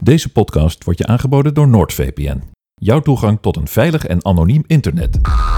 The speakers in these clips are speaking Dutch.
Deze podcast wordt je aangeboden door NordVPN. Jouw toegang tot een veilig en anoniem internet.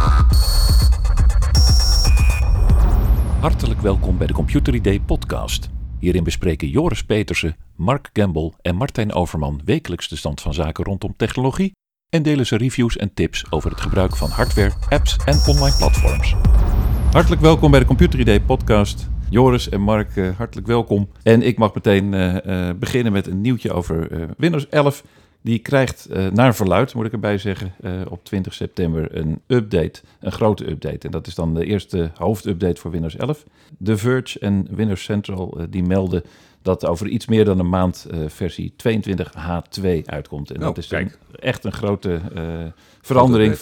Hartelijk welkom bij de Computer Idee podcast. Hierin bespreken Joris Petersen, Mark Gamble en Martijn Overman wekelijks de stand van zaken rondom technologie en delen ze reviews en tips over het gebruik van hardware, apps en online platforms. Hartelijk welkom bij de Computer Idee podcast. Joris en Mark, hartelijk welkom. En ik mag meteen beginnen met een nieuwtje over Windows 11. Die krijgt naar verluidt, moet ik erbij zeggen, op 20 september een update, een grote update. En dat is dan de eerste hoofdupdate voor Windows 11. The Verge en Windows Central die melden dat over iets meer dan een maand versie 22H2 uitkomt. En dat is echt een grote verandering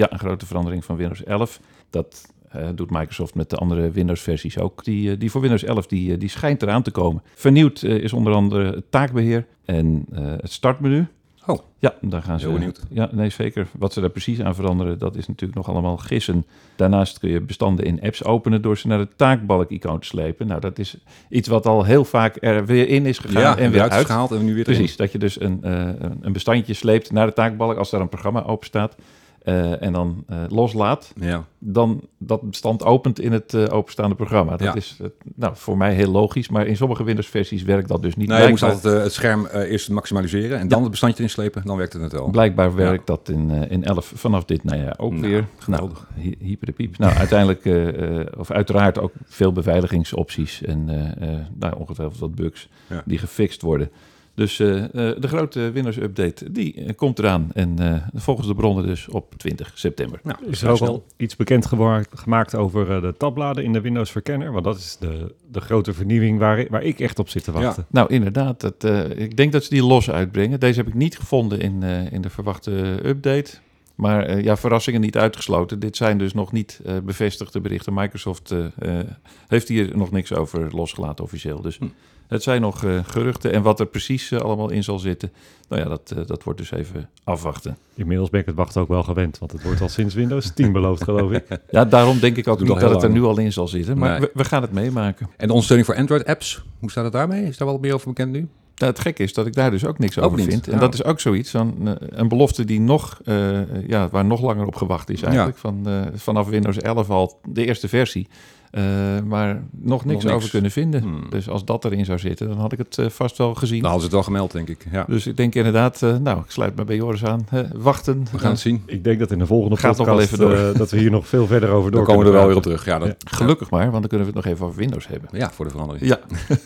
van Windows 11. Dat doet Microsoft met de andere Windows-versies ook. Die voor Windows 11 die schijnt eraan te komen. Vernieuwd is onder andere het taakbeheer en het startmenu. Oh, ja, daar gaan ze. Heel benieuwd. Ja, nee, zeker. Wat ze daar precies aan veranderen, dat is natuurlijk nog allemaal gissen. Daarnaast kun je bestanden in apps openen door ze naar de taakbalk-icoon te slepen. Nou, dat is iets wat al heel vaak er weer in is gegaan en weer uitgehaald en nu weer precies, dat je dus een bestandje sleept naar de taakbalk als daar een programma open staat. En dan loslaat, dan dat bestand opent in het openstaande programma. Dat is voor mij heel logisch, maar in sommige Windows-versies werkt dat dus niet. Nee, je moest altijd het scherm eerst maximaliseren en dan het bestandje erin slepen, dan werkt het wel. Blijkbaar werkt dat in 11 vanaf dit ook weer. Geweldig. Hyper de piep. Nou, uiteindelijk, of uiteraard ook veel beveiligingsopties en ongetwijfeld wat bugs die gefixt worden. Dus de grote Windows-update, die komt eraan. En volgens de bronnen dus op 20 september. Nou, is er ook al iets bekend gemaakt over de tabbladen in de Windows-verkenner? Want dat is de grote vernieuwing waar ik echt op zit te wachten. Ja. Nou, inderdaad. Ik denk dat ze die los uitbrengen. Deze heb ik niet gevonden in de verwachte update. Maar verrassingen niet uitgesloten. Dit zijn dus nog niet bevestigde berichten. Microsoft heeft hier nog niks over losgelaten officieel. Dus het zijn nog geruchten. En wat er precies allemaal in zal zitten, dat wordt dus even afwachten. Inmiddels ben ik het wachten ook wel gewend. Want het wordt al sinds Windows 10 beloofd, geloof ik. Ja, daarom denk ik ook niet dat het er nu al in zal zitten. Maar we gaan het meemaken. En de ondersteuning voor Android-apps, hoe staat het daarmee? Is daar wel meer over bekend nu? Nou, het gekke is dat ik daar dus ook niks over vind. En dat is ook zoiets van een belofte die waar nog langer op gewacht is eigenlijk. Vanaf Windows 11 al de eerste versie. Maar nog niks over kunnen vinden. Dus als dat erin zou zitten, dan had ik het vast wel gezien. Dan hadden ze het wel gemeld, denk ik. Ja. Dus ik denk inderdaad, ik sluit me bij Joris aan. Wachten. We gaan het zien. Ik denk dat in de volgende podcast nog wel even door. Dat we hier nog veel verder over door dan komen we er wel weer op terug. Ja, gelukkig maar, want dan kunnen we het nog even over Windows hebben. Ja, voor de verandering. Ja.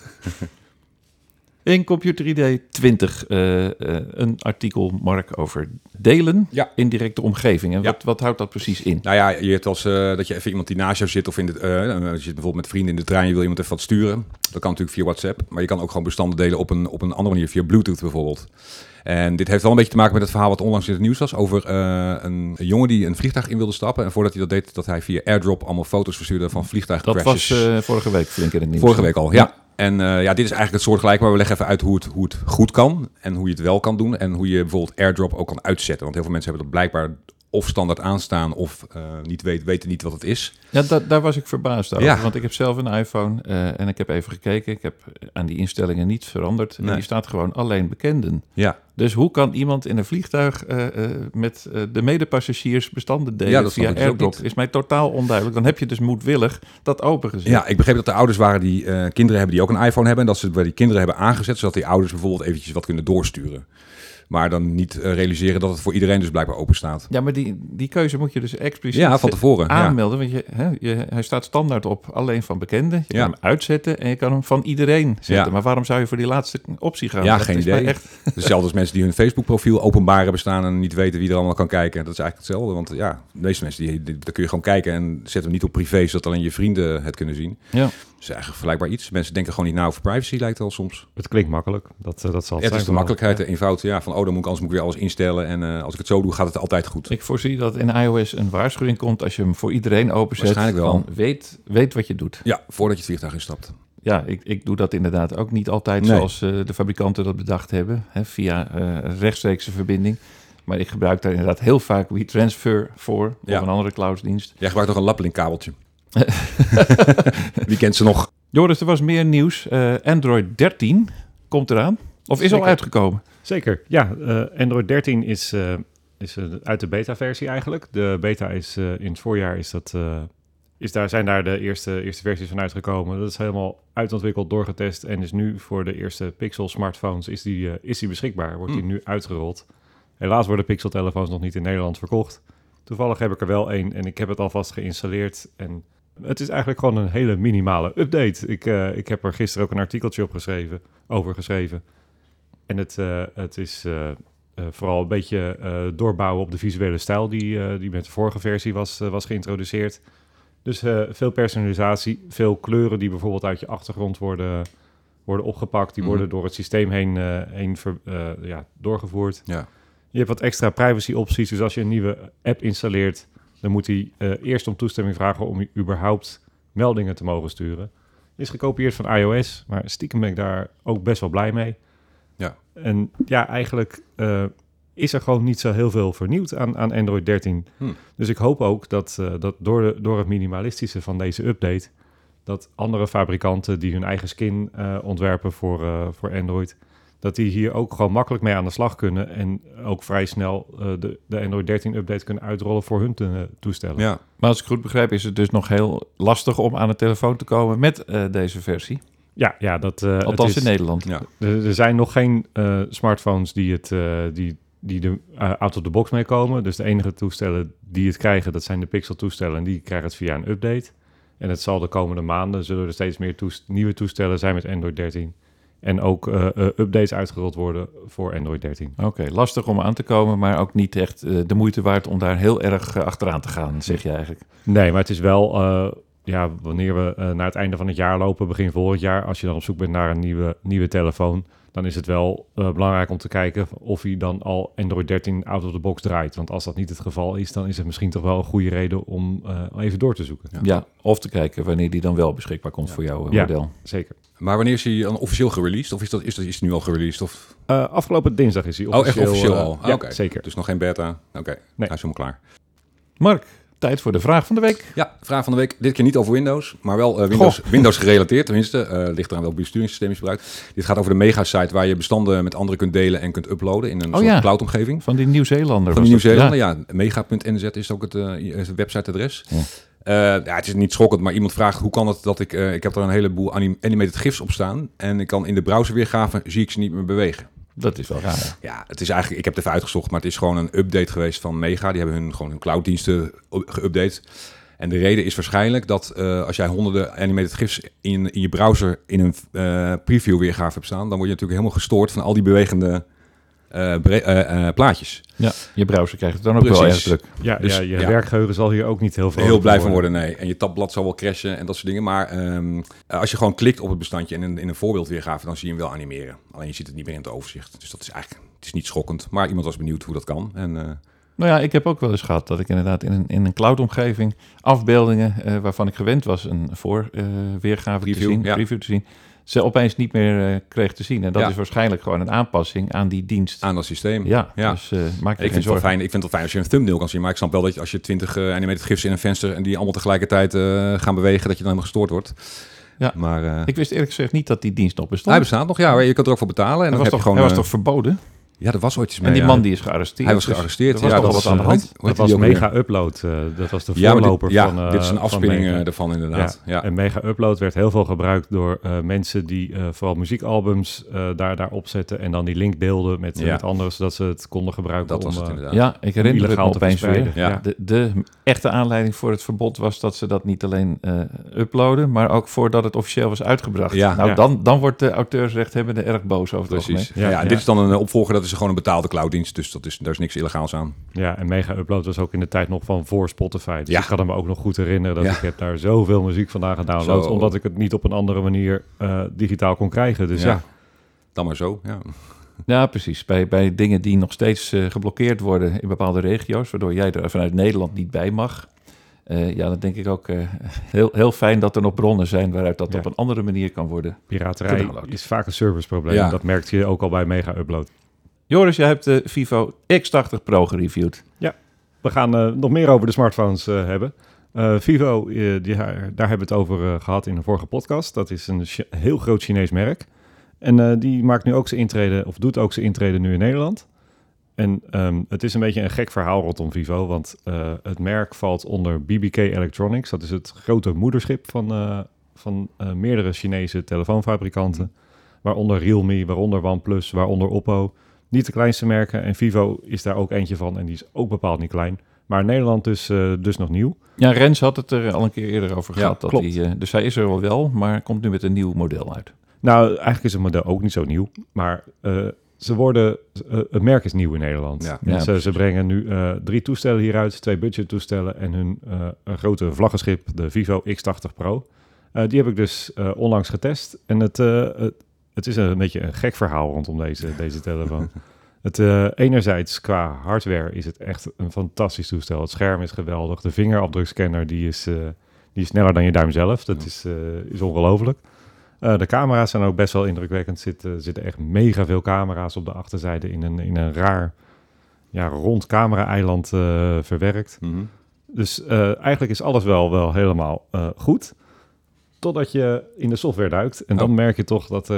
In Computer Idee 20 een artikel, Mark, over delen in directe omgeving. En wat houdt dat precies in? Nou ja, je hebt als dat je even iemand die naast jou zit of je zit bijvoorbeeld met vrienden in de trein, je wil iemand even wat sturen. Dat kan natuurlijk via WhatsApp, maar je kan ook gewoon bestanden delen op een andere manier, via Bluetooth bijvoorbeeld. En dit heeft wel een beetje te maken met het verhaal wat onlangs in het nieuws was over een jongen die een vliegtuig in wilde stappen. En voordat hij dat deed, dat hij via AirDrop allemaal foto's verstuurde van vliegtuigcrashes. Dat was vorige week flink in het nieuws. Vorige week al, ja. En dit is eigenlijk het soortgelijk, maar we leggen even uit hoe het goed kan en hoe je het wel kan doen en hoe je bijvoorbeeld AirDrop ook kan uitzetten. Want heel veel mensen hebben dat blijkbaar of standaard aanstaan of weten niet wat het is. Ja, daar was ik verbaasd over, want ik heb zelf een iPhone en ik heb even gekeken. Ik heb aan die instellingen niets veranderd. Nee. En die staat gewoon alleen bekenden. Ja. Dus hoe kan iemand in een vliegtuig met de medepassagiers bestanden delen via AirDrop? Is mij totaal onduidelijk. Dan heb je dus moedwillig dat opengezet. Ja, ik begreep dat er ouders waren die kinderen hebben die ook een iPhone hebben. En dat ze bij die kinderen hebben aangezet, zodat die ouders bijvoorbeeld eventjes wat kunnen doorsturen. Maar dan niet realiseren dat het voor iedereen dus blijkbaar open staat. Ja, maar die keuze moet je dus expliciet van tevoren aanmelden. Want hij staat standaard op alleen van bekenden. Je kan hem uitzetten en je kan hem van iedereen zetten. Maar waarom zou je voor die laatste optie gaan? Ja, geen idee. Hetzelfde als mensen die hun Facebook-profiel openbaar hebben staan en niet weten wie er allemaal kan kijken. Dat is eigenlijk hetzelfde. Want de meeste mensen, daar kun je gewoon kijken en zet hem niet op privé, zodat alleen je vrienden het kunnen zien. Ja. Dat is eigenlijk vergelijkbaar iets. Mensen denken gewoon niet na over privacy, lijkt het al soms. Het klinkt makkelijk. Dat zal het zijn. Het is de makkelijkheid, de eenvoud. Ja, van dan moet ik weer alles instellen. En als ik het zo doe, gaat het altijd goed. Ik voorzie dat in iOS een waarschuwing komt als je hem voor iedereen openzet. Waarschijnlijk wel. Weet wat je doet. Ja, voordat je het vliegtuig instapt. Ja, ik doe dat inderdaad ook niet altijd zoals de fabrikanten dat bedacht hebben. Via rechtstreekse verbinding. Maar ik gebruik daar inderdaad heel vaak WeTransfer voor. Of een andere cloudsdienst. Jij gebruikt nog een Laplink kabeltje. Wie kent ze nog? Joris, er was meer nieuws. Android 13 komt eraan. Of is al uitgekomen? Zeker, ja. Android 13 is uit de beta-versie eigenlijk. De beta is in het voorjaar zijn daar de eerste versies van uitgekomen. Dat is helemaal uitontwikkeld, doorgetest en is nu voor de eerste Pixel smartphones is die beschikbaar. Wordt die nu uitgerold. Helaas worden Pixel-telefoons nog niet in Nederland verkocht. Toevallig heb ik er wel één en ik heb het alvast geïnstalleerd. En het is eigenlijk gewoon een hele minimale update. Ik heb er gisteren ook een artikeltje over geschreven. En het is vooral een beetje doorbouwen op de visuele stijl die met de vorige versie was geïntroduceerd. Dus veel personalisatie, veel kleuren die bijvoorbeeld uit je achtergrond worden opgepakt. Die worden door het systeem heen doorgevoerd. Ja. Je hebt wat extra privacy opties. Dus als je een nieuwe app installeert, dan moet hij eerst om toestemming vragen om überhaupt meldingen te mogen sturen. Is gekopieerd van iOS, maar stiekem ben ik daar ook best wel blij mee. Ja. En ja, eigenlijk is er gewoon niet zo heel veel vernieuwd aan Android 13. Dus ik hoop ook dat door het minimalistische van deze update, dat andere fabrikanten die hun eigen skin ontwerpen voor Android, dat die hier ook gewoon makkelijk mee aan de slag kunnen en ook vrij snel de Android 13 update kunnen uitrollen voor hun toestellen. Ja. Maar als ik goed begrijp is het dus nog heel lastig om aan de telefoon te komen met deze versie. Ja, dat Althans in Nederland. Ja. Er zijn nog geen smartphones die er out of the box mee komen. Dus de enige toestellen die het krijgen, dat zijn de Pixel-toestellen en die krijgen het via een update. En het zal de komende maanden, zullen er steeds meer nieuwe toestellen zijn met Android 13. En ook updates uitgerold worden voor Android 13. Oké, lastig om aan te komen, maar ook niet echt de moeite waard om daar heel erg achteraan te gaan, zeg je eigenlijk. Nee, maar het is wel, wanneer we naar het einde van het jaar lopen, begin volgend jaar, als je dan op zoek bent naar een nieuwe telefoon, dan is het wel belangrijk om te kijken of hij dan al Android 13 out of the box draait. Want als dat niet het geval is, dan is het misschien toch wel een goede reden om even door te zoeken. Ja, of te kijken wanneer die dan wel beschikbaar komt voor jouw model. Ja, zeker. Maar wanneer is hij dan officieel gereleased? Of is hij nu al gereleased? Of? Afgelopen dinsdag is hij officieel. Echt officieel al? Ja, Oké. zeker. Dus nog geen beta? Oké, Nee. hij is helemaal klaar. Mark, tijd voor de vraag van de week. Ja, vraag van de week. Dit keer niet over Windows, maar wel Windows gerelateerd. Tenminste, ligt eraan welk besturingssysteem je gebruikt. Dit gaat over de Mega-site waar je bestanden met anderen kunt delen en kunt uploaden in een soort cloud-omgeving. Van die Nieuw-Zeelander. Van die Nieuw-Zeelander, ja. Mega.nz is ook het websiteadres. Ja. Het is niet schokkend, maar iemand vraagt hoe kan het dat ik heb er een heleboel animated GIFs op staan en ik kan in de browserweergave zie ik ze niet meer bewegen. Dat is wel raar. Ja, het is eigenlijk, ik heb het even uitgezocht, maar het is gewoon een update geweest van Mega. Die hebben hun clouddiensten geüpdate. En de reden is waarschijnlijk dat als jij honderden animated GIFs in je browser in een preview weergave hebt staan, dan word je natuurlijk helemaal gestoord van al die bewegende plaatjes. Ja, je browser krijgt het dan ook wel erg druk. Ja, Dus, je werkgeheugen zal hier ook niet heel veel Heel blij van worden, nee. En je tabblad zal wel crashen en dat soort dingen. Maar als je gewoon klikt op het bestandje en in een voorbeeldweergave, dan zie je hem wel animeren. Alleen je ziet het niet meer in het overzicht. Dus dat is eigenlijk, het is niet schokkend. Maar iemand was benieuwd hoe dat kan. En, Nou ja, ik heb ook wel eens gehad dat ik inderdaad in een cloud-omgeving afbeeldingen waarvan ik gewend was een voorweergave te zien, preview te zien, ze opeens niet meer kreeg te zien. En dat is waarschijnlijk gewoon een aanpassing aan die dienst. Aan dat systeem. Ja. Dus maak je ik vind het wel fijn als je een thumbnail kan zien. Maar ik snap wel dat als je 20 animated GIFs in een venster en die allemaal tegelijkertijd gaan bewegen, dat je dan helemaal gestoord wordt. Ja, maar ik wist eerlijk gezegd niet dat die dienst nog bestond. Hij bestaat nog, ja. Je kunt er ook voor betalen. En hij was toch verboden? Ja, dat was ooit eens mee. En die man die is gearresteerd. Hij was gearresteerd. Er was toch wat aan de hand? Dat was Mega Upload. Dat was de voorloper van... dit is een afspiegeling ervan inderdaad. Ja. En Mega Upload werd heel veel gebruikt door mensen die vooral muziekalbums daarop zetten en dan die link deelden met anderen, zodat ze het konden gebruiken. Dat was het inderdaad. Ja, ik herinner het me opeens weer. Ja. De echte aanleiding voor het verbod was dat ze dat niet alleen uploaden, maar ook voordat het officieel was uitgebracht. Ja. Nou, dan wordt de auteursrechthebbende erg boos over het Precies. algemeen. Dit is dan een opvolger, dat is gewoon een betaalde clouddienst, dus daar is niks illegaals aan. Ja, en Mega Upload was ook in de tijd nog van voor Spotify. Dus Ja. ik kan me ook nog goed herinneren dat ik heb daar zoveel muziek vandaan gedownload, omdat ik het niet op een andere manier digitaal kon krijgen. Dus Dan maar zo, ja. Ja, precies. Bij dingen die nog steeds geblokkeerd worden in bepaalde regio's, waardoor jij er vanuit Nederland niet bij mag. Dan denk ik ook heel fijn dat er nog bronnen zijn waaruit dat op een andere manier kan worden. Piraterij is vaak een serviceprobleem. Ja. Dat merkte je ook al bij Mega Upload. Joris, jij hebt de Vivo X80 Pro gereviewd. Ja, we gaan nog meer over de smartphones hebben. Vivo, daar hebben we het over gehad in de vorige podcast. Dat is een heel groot Chinees merk. En die maakt nu ook zijn intrede, of doet ook zijn intrede nu in Nederland. En het is een beetje een gek verhaal rondom Vivo, want het merk valt onder BBK Electronics. Dat is het grote moederschip van meerdere Chinese telefoonfabrikanten. Waaronder Realme, waaronder OnePlus, waaronder Oppo. Niet de kleinste merken en Vivo is daar ook eentje van en die is ook bepaald niet klein. Maar in Nederland dus nog nieuw. Ja, Rens had het er al een keer eerder over gehad. Dat klopt. Dus hij is er wel, maar komt nu met een nieuw model uit. Nou, eigenlijk is het model ook niet zo nieuw, maar het merk is nieuw in Nederland. Ja. En Ja, ze brengen nu 3 toestellen hieruit, 2 budgettoestellen en hun een grote vlaggenschip, de Vivo X80 Pro. Die heb ik dus onlangs getest en het is een beetje een gek verhaal rondom deze telefoon. Enerzijds qua hardware is het echt een fantastisch toestel. Het scherm is geweldig, de vingerafdrukscanner die is sneller dan je duim zelf. Dat is ongelooflijk. De camera's zijn ook best wel indrukwekkend. Er zitten echt mega veel camera's op de achterzijde in een raar rond camera-eiland verwerkt. Mm-hmm. Dus eigenlijk is alles wel helemaal goed. Totdat je in de software duikt. En dan merk je toch dat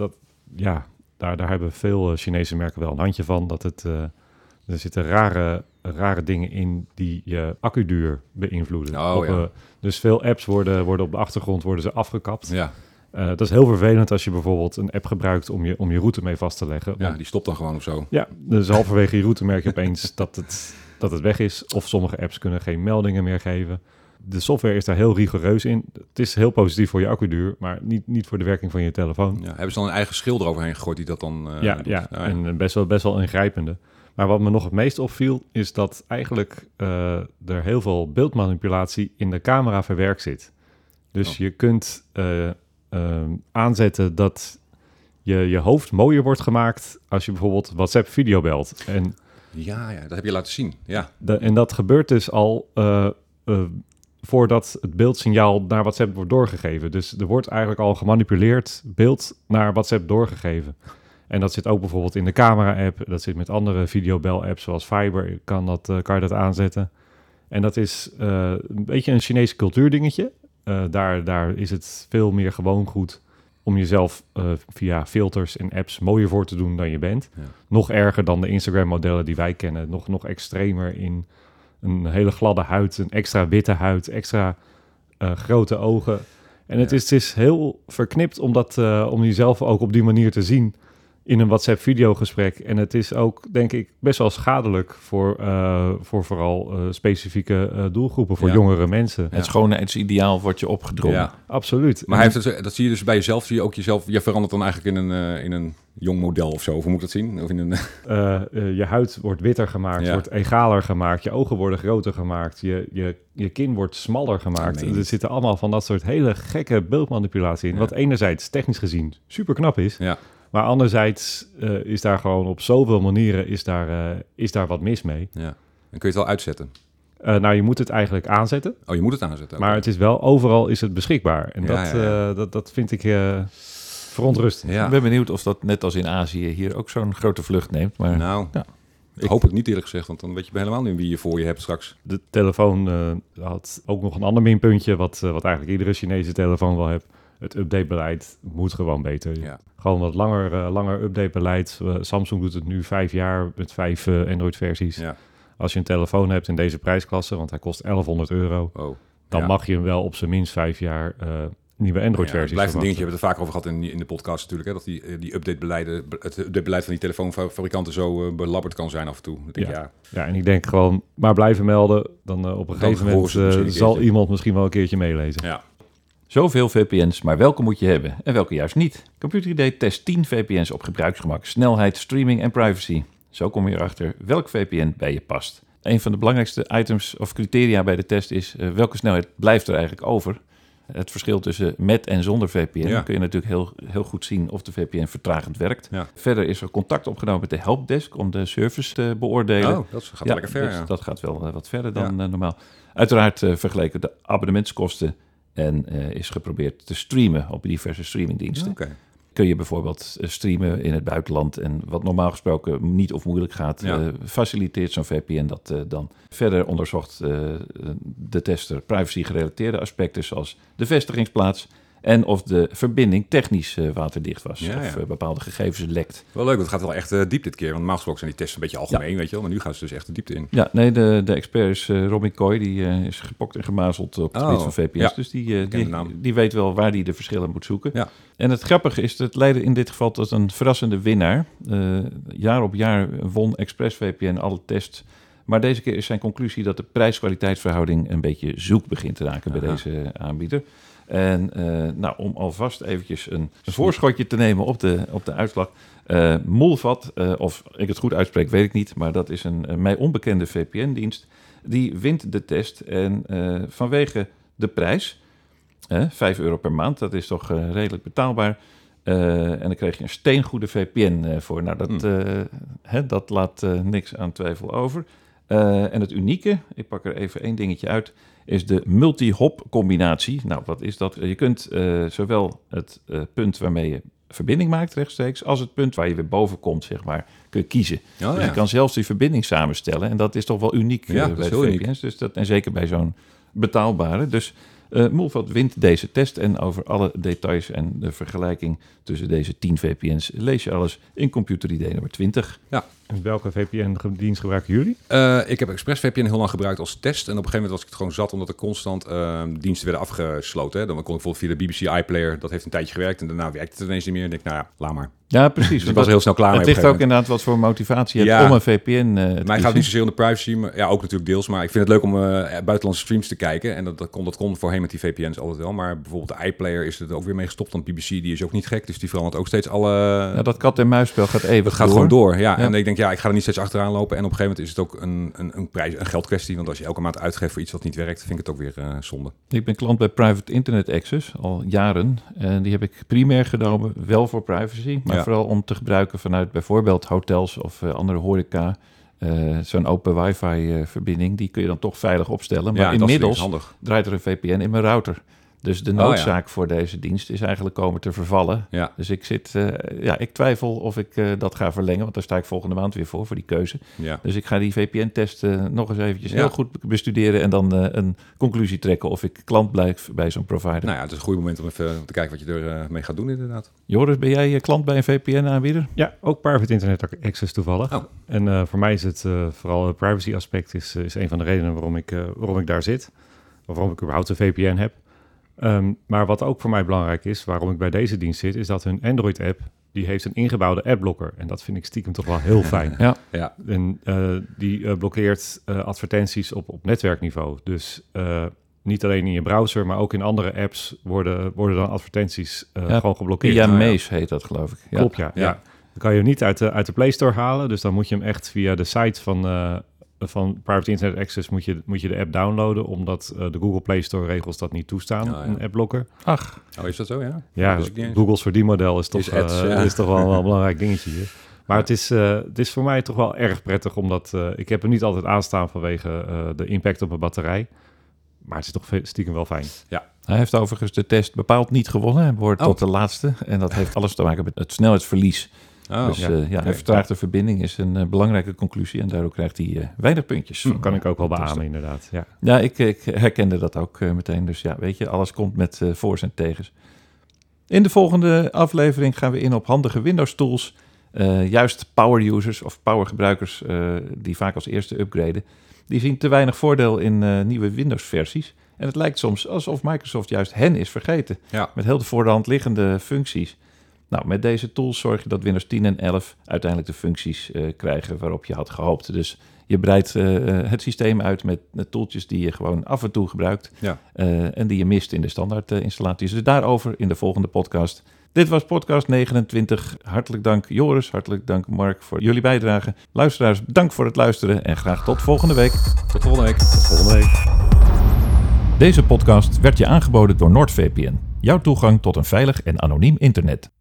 daar hebben veel Chinese merken wel een handje van. Er zitten rare dingen in die je accuduur beïnvloeden. Dus veel apps worden op de achtergrond afgekapt. Ja. Dat is heel vervelend als je bijvoorbeeld een app gebruikt om je route mee vast te leggen. Ja, die stopt dan gewoon of zo. Ja, dus halverwege je route merk je opeens dat het weg is. Of sommige apps kunnen geen meldingen meer geven. De software is daar heel rigoureus in. Het is heel positief voor je accuduur, maar niet voor de werking van je telefoon. Ja, hebben ze dan een eigen schil eroverheen gegooid die dat dan doet? En best wel ingrijpende. Maar wat me nog het meest opviel, is dat eigenlijk er heel veel beeldmanipulatie in de camera verwerkt zit. Dus je kunt aanzetten dat je hoofd mooier wordt gemaakt als je bijvoorbeeld WhatsApp video belt. En Ja, dat heb je laten zien. Ja. en dat gebeurt dus al voordat het beeldsignaal naar WhatsApp wordt doorgegeven. Dus er wordt eigenlijk al gemanipuleerd beeld naar WhatsApp doorgegeven. En dat zit ook bijvoorbeeld in de camera-app. Dat zit met andere videobel-apps zoals Viber. Kan je dat aanzetten. En dat is een beetje een Chinese cultuurdingetje. Daar is het veel meer gewoon goed om jezelf via filters en apps mooier voor te doen dan je bent. Ja. Nog erger dan de Instagram-modellen die wij kennen. Nog extremer in een hele gladde huid, een extra witte huid, extra grote ogen. En het is heel verknipt om jezelf ook op die manier te zien in een WhatsApp-videogesprek. En het is ook, denk ik, best wel schadelijk voor vooral specifieke doelgroepen, voor jongere mensen. Het schoonheidsideaal wordt je opgedrongen. Ja. Absoluut. Maar dat zie je dus bij jezelf. Zie je ook jezelf. Je verandert dan eigenlijk in een jong model of zo. Of hoe moet ik dat zien? Of in een... je huid wordt witter gemaakt, wordt egaler gemaakt. Je ogen worden groter gemaakt. Je kin wordt smaller gemaakt. Er zitten allemaal van dat soort hele gekke beeldmanipulatie in. Ja. Wat enerzijds technisch gezien super knap is. Ja. Maar anderzijds is daar gewoon op zoveel manieren is daar wat mis mee. Ja. En kun je het wel uitzetten? Je moet het eigenlijk aanzetten. Oh, je moet het aanzetten. Maar het is wel, overal is het beschikbaar. En dat vind ik verontrustend. Ja. Ik ben benieuwd of dat net als in Azië hier ook zo'n grote vlucht neemt. Maar ik hoop het niet eerlijk gezegd, want dan weet je helemaal niet wie je voor je hebt straks. De telefoon had ook nog een ander minpuntje, wat eigenlijk iedere Chinese telefoon wel heeft. Het updatebeleid moet gewoon beter. Ja. Gewoon wat langer updatebeleid. Samsung doet het nu 5 jaar met 5 Android-versies. Ja. Als je een telefoon hebt in deze prijsklasse, want hij kost €1100, dan mag je hem wel op zijn minst 5 jaar nieuwe Android-versies. Het blijft een dingetje, we hebben het er vaak over gehad in de podcast natuurlijk, hè, dat die het updatebeleid van die telefoonfabrikanten zo belabberd kan zijn af en toe. Ja, en ik denk gewoon maar blijven melden. Dan op een gegeven moment zal iemand misschien wel een keertje meelezen. Ja. Zoveel VPN's, maar welke moet je hebben en welke juist niet? Computer ID test 10 VPN's op gebruiksgemak, snelheid, streaming en privacy. Zo kom je erachter welk VPN bij je past. Een van de belangrijkste items of criteria bij de test is welke snelheid blijft er eigenlijk over. Het verschil tussen met en zonder VPN. Dan kun je natuurlijk heel goed zien of de VPN vertragend werkt. Ja. Verder is er contact opgenomen met de helpdesk om de service te beoordelen. Oh, dat gaat lekker ver. Dus dat gaat wel wat verder dan normaal. Uiteraard vergeleken de abonnementskosten en is geprobeerd te streamen op diverse streamingdiensten. Okay. Kun je bijvoorbeeld streamen in het buitenland en wat normaal gesproken niet of moeilijk gaat, faciliteert zo'n VPN dat dan. Verder onderzocht de tester privacy-gerelateerde aspecten zoals de vestigingsplaats En of de verbinding technisch waterdicht was. Ja, of ja. Bepaalde gegevens lekt. Wel leuk, want het gaat wel echt diep dit keer. Want normaal gesproken zijn die tests een beetje algemeen, weet je wel. Maar nu gaan ze dus echt de diepte in. Ja, nee, de expert is Robin Kooi. Die is gepokt en gemazeld op het gebied van VPN's. Ja. Dus de naam. die weet wel waar hij de verschillen moet zoeken. Ja. En het grappige is, het leidde in dit geval tot een verrassende winnaar. Jaar op jaar won ExpressVPN alle tests. Maar deze keer is zijn conclusie dat de prijs-kwaliteitsverhouding een beetje zoek begint te raken bij deze aanbieder. En om alvast eventjes een voorschotje te nemen op de uitslag. Molvat, of ik het goed uitspreek, weet ik niet. Maar dat is een mij onbekende VPN-dienst. Die wint de test. En vanwege de prijs, €5 per maand, dat is toch redelijk betaalbaar. En dan kreeg je een steengoede VPN voor. Nou, dat laat niks aan twijfel over. En het unieke, ik pak er even één dingetje uit, is de multi-hop combinatie. Nou, wat is dat? Je kunt zowel het punt waarmee je verbinding maakt rechtstreeks, als het punt waar je weer boven komt, zeg maar, kun je kiezen. Dus je kan zelfs die verbinding samenstellen. En dat is toch wel uniek bij de VPN's. Dus en zeker bij zo'n betaalbare. Dus Molvat wint deze test en over alle details en de vergelijking tussen deze 10 VPN's lees je alles in Computer ID nummer 20. Ja. En welke VPN-dienst gebruiken jullie? Ik heb ExpressVPN heel lang gebruikt als test. En op een gegeven moment was ik het gewoon zat, omdat er constant diensten werden afgesloten. Hè. Dan kon ik bijvoorbeeld via de BBC iPlayer, dat heeft een tijdje gewerkt. En daarna werkte het ineens niet meer. En ik denk, laat maar. Ja, precies. Dus ik was er heel snel klaar mee. Het ligt ook inderdaad wat voor motivatie je hebt om een VPN te Maar ik ga niet zozeer om de privacy, maar ja, ook natuurlijk deels. Maar ik vind het leuk om buitenlandse streams te kijken. En dat kon voorheen met die VPN's altijd wel. Maar bijvoorbeeld de iPlayer is er ook weer mee gestopt. Want BBC die is ook niet gek, dus die verandert ook steeds alle... Ja, dat kat-en-muisspel gaat even Het gaat gewoon door, ja. En ik denk, ik ga er niet steeds achteraan lopen. En op een gegeven moment is het ook een geldkwestie. Want als je elke maand uitgeeft voor iets wat niet werkt, vind ik het ook weer zonde. Ik ben klant bij Private Internet Access al jaren. En die heb ik primair genomen, wel voor privacy. Maar vooral om te gebruiken vanuit bijvoorbeeld hotels of andere horeca. Zo'n open wifi-verbinding, die kun je dan toch veilig opstellen. Maar inmiddels draait er een VPN in mijn router. Dus de noodzaak voor deze dienst is eigenlijk komen te vervallen. Ja. Dus ik twijfel of ik dat ga verlengen, want daar sta ik volgende maand weer voor die keuze. Ja. Dus ik ga die VPN-test nog eens eventjes heel goed bestuderen en dan een conclusie trekken of ik klant blijf bij zo'n provider. Nou ja, het is een goed moment om even te kijken wat je er mee gaat doen inderdaad. Joris, ben jij klant bij een VPN-aanbieder? Ja, ook Private Internet Access toevallig. Oh. En voor mij is het vooral het privacy aspect is een van de redenen waarom ik daar zit. Of waarom ik überhaupt een VPN heb. Maar wat ook voor mij belangrijk is, waarom ik bij deze dienst zit, is dat hun Android-app, die heeft een ingebouwde appblokker. En dat vind ik stiekem toch wel heel fijn. Ja. En die blokkeert advertenties op netwerkniveau. Dus niet alleen in je browser, maar ook in andere apps worden dan advertenties gewoon geblokkeerd. Via Maze heet dat, geloof ik. Ja. Klopt, ja. Dan kan je hem niet uit de Play Store halen, dus dan moet je hem echt via de site van Private Internet Access moet je de app downloaden, omdat de Google Play Store regels dat niet toestaan, een appblokker. Ach. Oh, is dat zo, ja? Ja, Google's verdienmodel is toch wel een belangrijk dingetje hier. Maar het is voor mij toch wel erg prettig, omdat ik heb hem niet altijd aanstaan vanwege de impact op mijn batterij. Maar het is toch stiekem wel fijn. Ja. Hij heeft overigens de test bepaald niet gewonnen. Hij behoort tot de laatste. En dat heeft alles te maken met het snelheidsverlies. Dus een vertraagde verbinding is een belangrijke conclusie. En daardoor krijgt hij weinig puntjes. Kan ik ook wel beamen, inderdaad. Ja, ik herkende dat ook meteen. Dus ja, weet je, alles komt met voor's en tegens. In de volgende aflevering gaan we in op handige Windows tools. Juist power users of power gebruikers die vaak als eerste upgraden. Die zien te weinig voordeel in nieuwe Windows versies. En het lijkt soms alsof Microsoft juist hen is vergeten. Ja. Met heel de voor de hand liggende functies. Nou, met deze tools zorg je dat Windows 10 en 11 uiteindelijk de functies krijgen waarop je had gehoopt. Dus je breidt het systeem uit met tooltjes die je gewoon af en toe gebruikt. Ja. En die je mist in de standaard installaties. Dus daarover in de volgende podcast. Dit was podcast 29. Hartelijk dank Joris, hartelijk dank Mark voor jullie bijdrage. Luisteraars, dank voor het luisteren en graag tot volgende week. Tot volgende week. Tot volgende week. Deze podcast werd je aangeboden door NordVPN. Jouw toegang tot een veilig en anoniem internet.